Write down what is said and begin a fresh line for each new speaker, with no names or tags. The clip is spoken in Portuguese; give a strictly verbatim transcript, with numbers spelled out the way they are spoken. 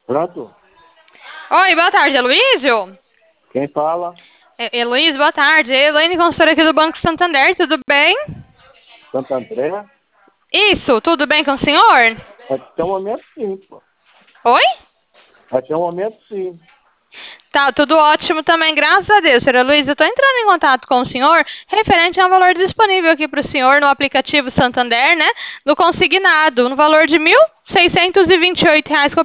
Pronto?
Oi, boa tarde, Heloísio?
Quem fala?
E- Heloísio, boa tarde. Elaine, consultora aqui do Banco Santander, tudo bem?
Santo André?
Isso, tudo bem com o senhor?
Até o momento sim, pô.
Oi?
Até o momento sim.
Tá, tudo ótimo também, graças a Deus. Senhora Luísa, eu estou entrando em contato com o senhor referente a um valor disponível aqui para o senhor no aplicativo Santander, né? No consignado, no valor de mil seiscentos e vinte e oito reais